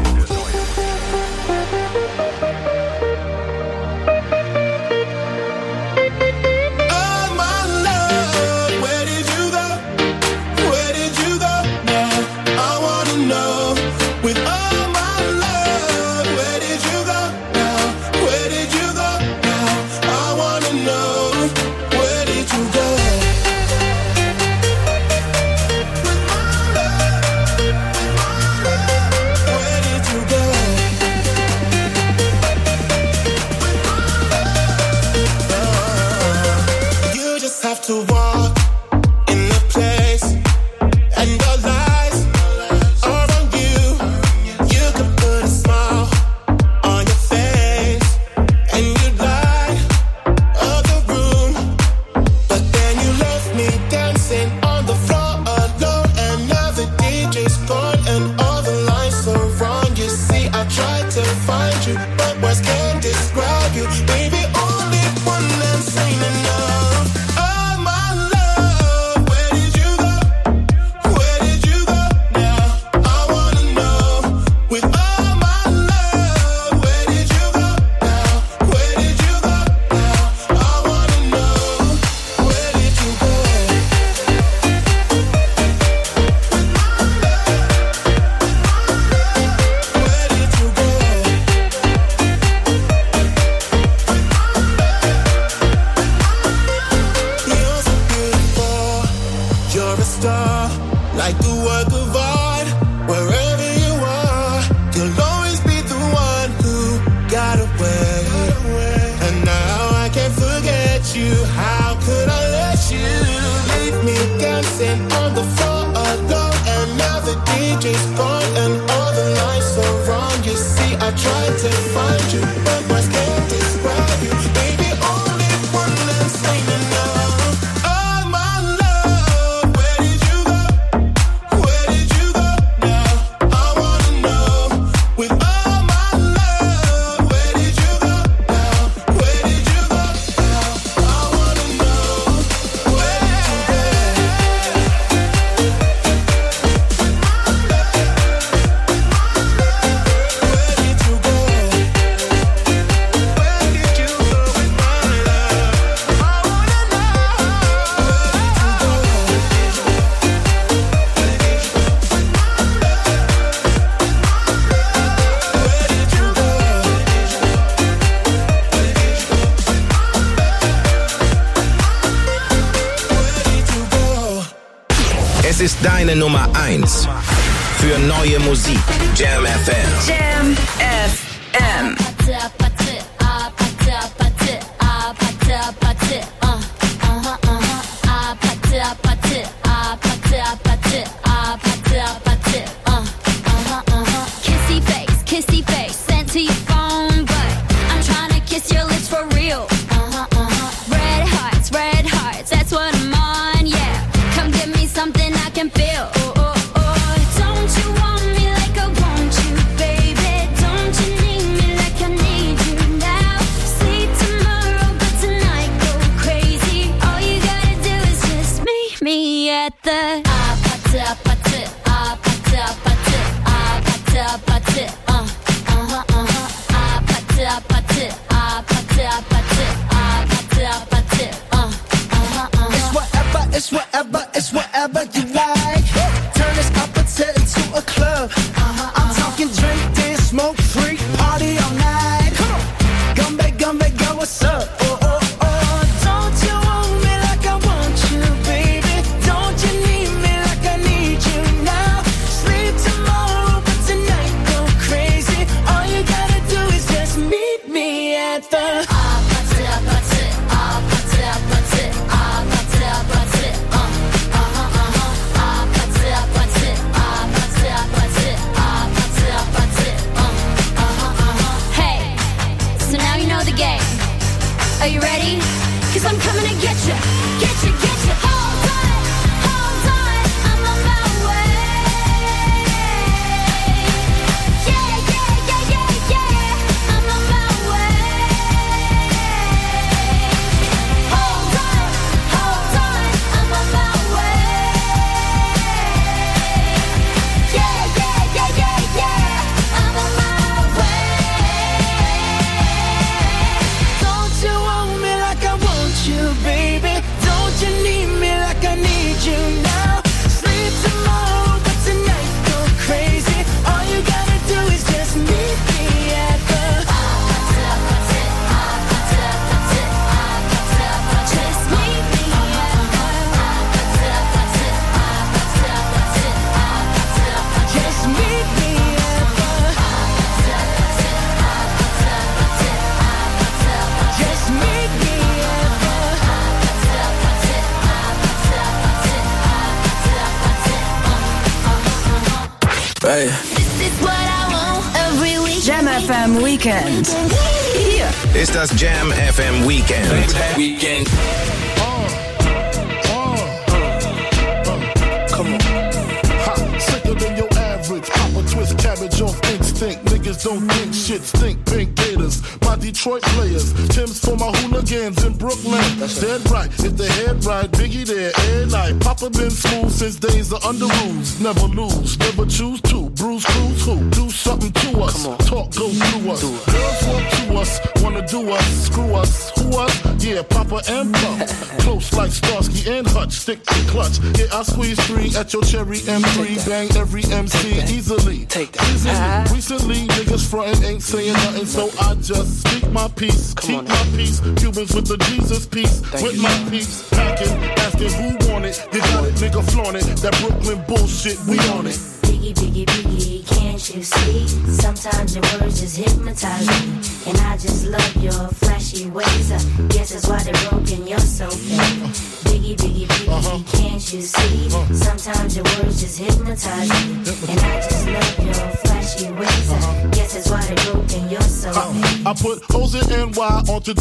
Speaker 3: Ist deine Nummer 1 für neue Musik. Jam FM.
Speaker 8: Jam FM.
Speaker 6: Kissy face, sent to your phone, but I'm trying to kiss your lips for real. Red hearts, that's what I'm on, yeah. Come give me something I can feel. Don't you want me like I want you, baby? Don't you need me like I need you now? Sleep tomorrow, but tonight go crazy. All you gotta do is just meet me at the
Speaker 15: It's whatever you like. Turn this up into a club. I'm talking drink, dance, smoke, freak, party all night. Come back, girl, what's up? Don't you want me like I want you, baby? Don't you need me like I need you now? Sleep tomorrow, but tonight go crazy. All you gotta do is just meet me at the
Speaker 19: Hey.
Speaker 6: This is what I want every week.
Speaker 8: Jam FM Weekend.
Speaker 3: Hier ist das Jam FM Weekend.
Speaker 20: Come on. Ha, sicker than your average. Papa twist cabbage off instinct. Niggas don't think shit stink. Pink Gators, my Detroit players. Tim's for my hooligans in Brooklyn. That's dead right. If they head right, Biggie there every night. Papa been smooth since days of under rules. Never lose, never choose to. Bruise, cruise, who? Do something to us. Talk goes through us. Girls want to us, wanna do us. Screw us, who us? Yeah, Papa and Pup. Close like Starsky and Hutch. Stick to clutch. Yeah, I squeeze 3 at your cherry M3. Bang every MC easily. Easily. Recently, niggas frontin' ain't saying nothing, so I just speak my peace. Keep my peace. Cubans with the Jesus peace. With my peace. Packing, asking who want it. You got it, nigga, flaunt it. That Brooklyn bullshit, we on it.
Speaker 7: Biggie, biggie, biggie, can't you see? Sometimes your words just hypnotize me. And I just love your flashy ways. Guess that's why they're broken, you're so fake. Biggie, biggie, biggie, can't you see? Sometimes your words just hypnotize me. And I just love your flashy ways. Guess that's why they're broken, you're so fake.
Speaker 20: I put O's in NY onto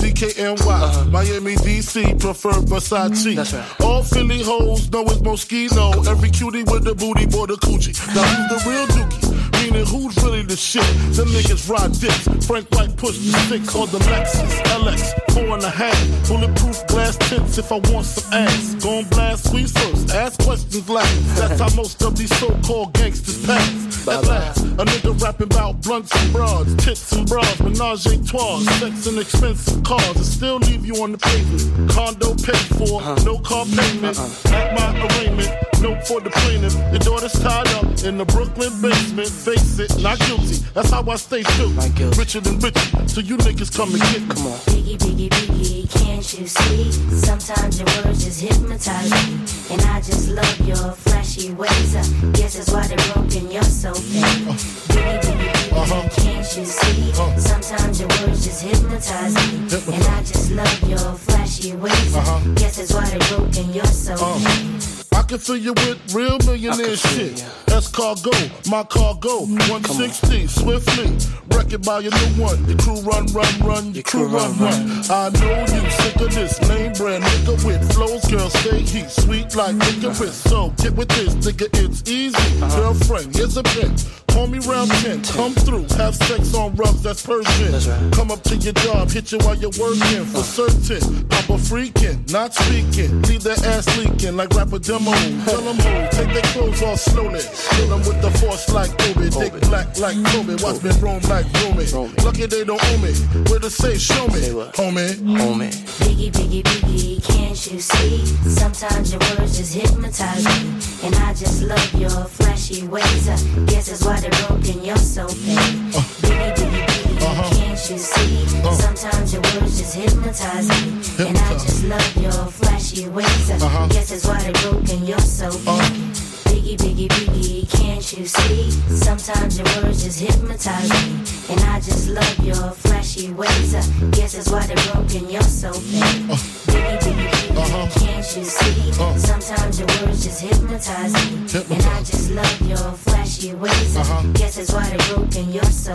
Speaker 20: DKNY. Miami, DC, prefer Versace.
Speaker 19: That's right.
Speaker 20: All Philly hoes know it's Moschino. Every cutie with the booty, boy, the coochie. Now who's the real dookie? Meaning who's really the shit? Them niggas ride dicks. Frank White push the 6 on the Lexus LX 4.5. Bulletproof glass tints if I want some ass. Gon' blast squeeze first, ask questions last. That's how most of these so-called gangsters pass. At last, a nigga rapping about blunts and broads, tits and bras, menage a trois, sex and expensive cars, and still leave you on the pavement. Condo paid for, no car payment. At my arraignment, note for the plaintiff. Your daughter's tied up in the Brooklyn basement. Face it, not guilty. That's how I stay true. Richer than richer, so you niggas come and get me. Come on.
Speaker 7: Biggie, biggie, biggie, can't you see? Sometimes your words just hypnotize me. And I just love your flashy ways. Guess that's why they're broken, you're so fake. Biggie, biggie, biggie, can't you see? Sometimes your words just hypnotize me. And I just love your flashy ways. Guess that's why they're broken, you're so fake.
Speaker 20: I can fill you with real millionaire shit. S-Cargo, my cargo, 160, swiftly. Wreck it by your new one. Your crew run, your crew run. I know you sick of this lame brand nigga with flows. Girl, stay heat, sweet like licorice. So get with this, nigga, it's easy. Girlfriend, here's a bitch. Call me round 10, come through, have sex on rubs, that's Persian. Come up to your job, hit you while you're working, for certain. Papa freaking, not speaking, leave their ass leaking like rapper demo. Tell them ho, take their clothes off slowly. Kill them with the force like Obi, dick black like Kobe, watch me roam like Romy. Lucky they don't owe me, where to say, show me, homie.
Speaker 7: Biggie, biggie, biggie, can't you see? Sometimes your words just hypnotize me. And I just love your flashy ways. Guess that's why they're broken, you're so fake. Biggie, biggie, biggie, can't you see? Sometimes your words just hypnotize me. And I just love your flashy ways. Guess that's why they're broken, you're so fake. Biggie, biggie, biggie, can't you see? Sometimes your words just hypnotize me. And I just love your flashy ways. Guess that's why they're broken, you're so fake. Biggie, biggie, biggie, can't you see? Sometimes your words just hypnotize me. And I just love your flashy ways. Guess that's why they're broken, you're so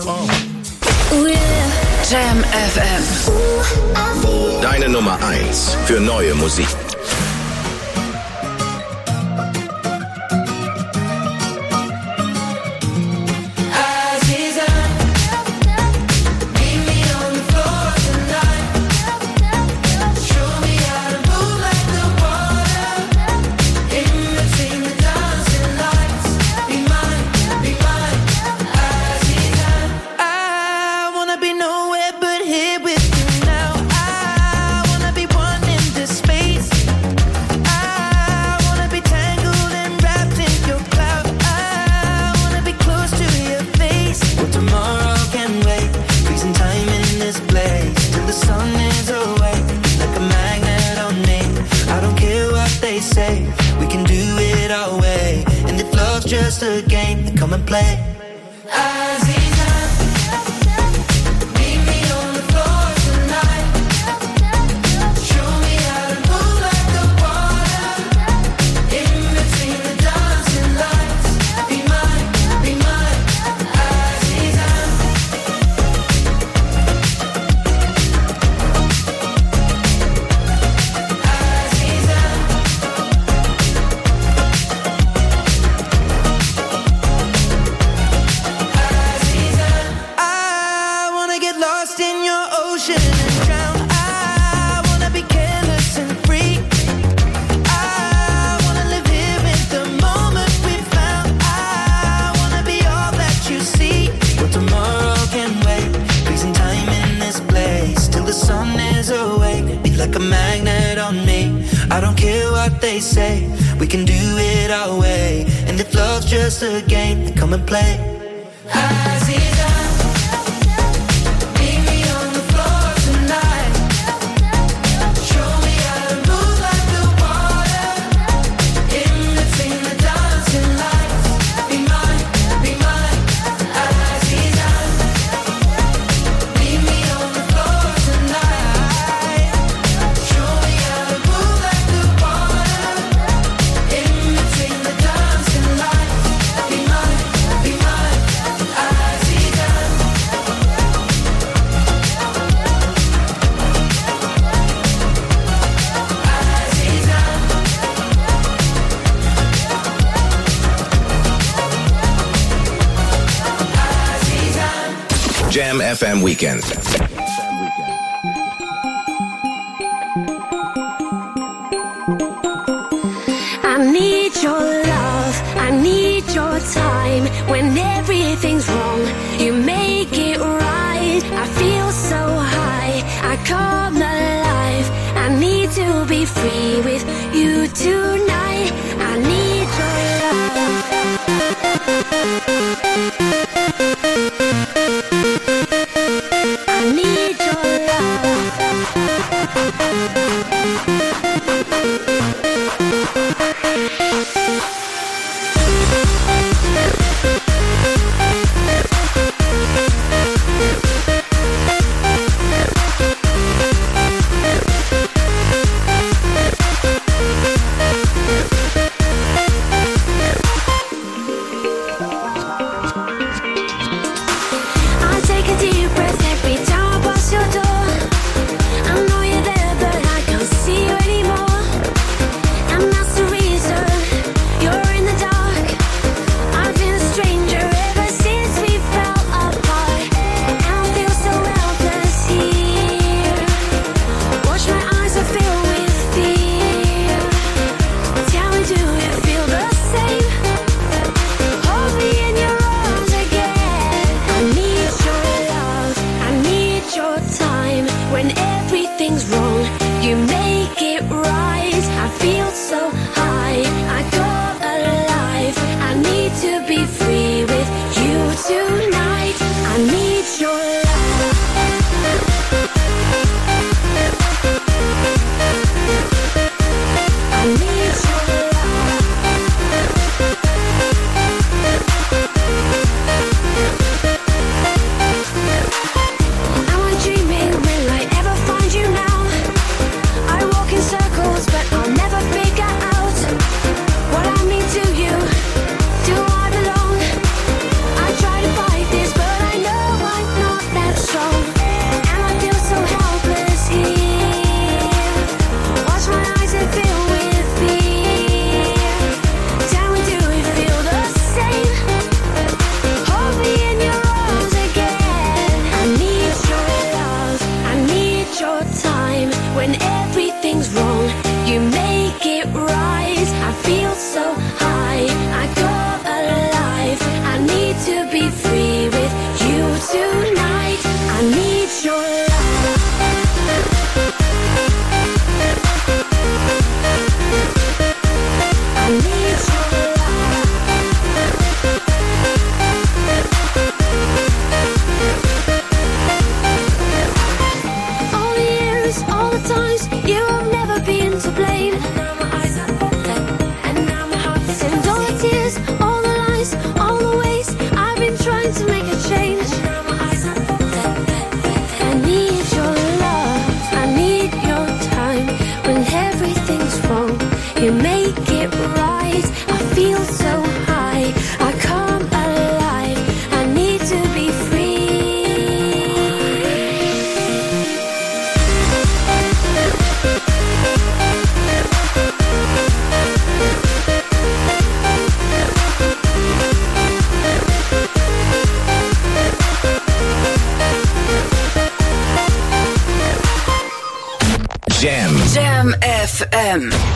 Speaker 7: fake.
Speaker 8: Jam FM.
Speaker 3: Deine Nummer 1 für neue Musik.
Speaker 15: Just a game, come and play.
Speaker 11: Be mine, be mine.
Speaker 19: they say we can do it our way. And if love's just a game, then come and play. Aziza, meet me on the floor tonight. Show me how to move like the water. In between the dancing lights. Be mine, Aziza. Meet me on the floor tonight. Show me how to move like the water. In between the dancing lights. Be mine, Aziza.
Speaker 3: Jam FM Weekend.
Speaker 21: I need your love, I need your time. When everything's wrong, you make it right. I feel so high, I come alive. I need to be free with you tonight. I need your love. I need your I take a deep breath every time I pass your door. I know you're there, but I can't see you anymore. And that's the reason you're in the dark. I've been a stranger ever since we fell apart. And I feel so helpless here. Watch my eyes are filled with fear. Tell me, do you feel the same? Hold me in your arms again. I need your love, I need your time. When everything's wrong, you make it right. I feel so high, I go alive. I need to be free with you tonight. I need your love. I need your Am I dreaming? Will I ever find you now? I walk in circles, but I'll never figure out what I mean to you. Do I belong? I try to fight this, but I know I'm not that strong. And I feel so helpless here. Watch my eyes and fill with fear. Tell me, do you feel the same? Hold me in your arms again. I need your love, I need your time. When everything's wrong, you make it right. I feel so high, I go alive. I need to be free with you tonight. I need your love. I need your all the years, all the times, you have never been to blame. And now my eyes are open, and now my heart is in. And all the tears, all the lies, all the ways I've been trying to make a change. And now my eyes are open. I need your love, I need your time. When everything's wrong, you make it right. I feel so high, I come alive. I need to be free.
Speaker 3: Jam
Speaker 8: Jam FM.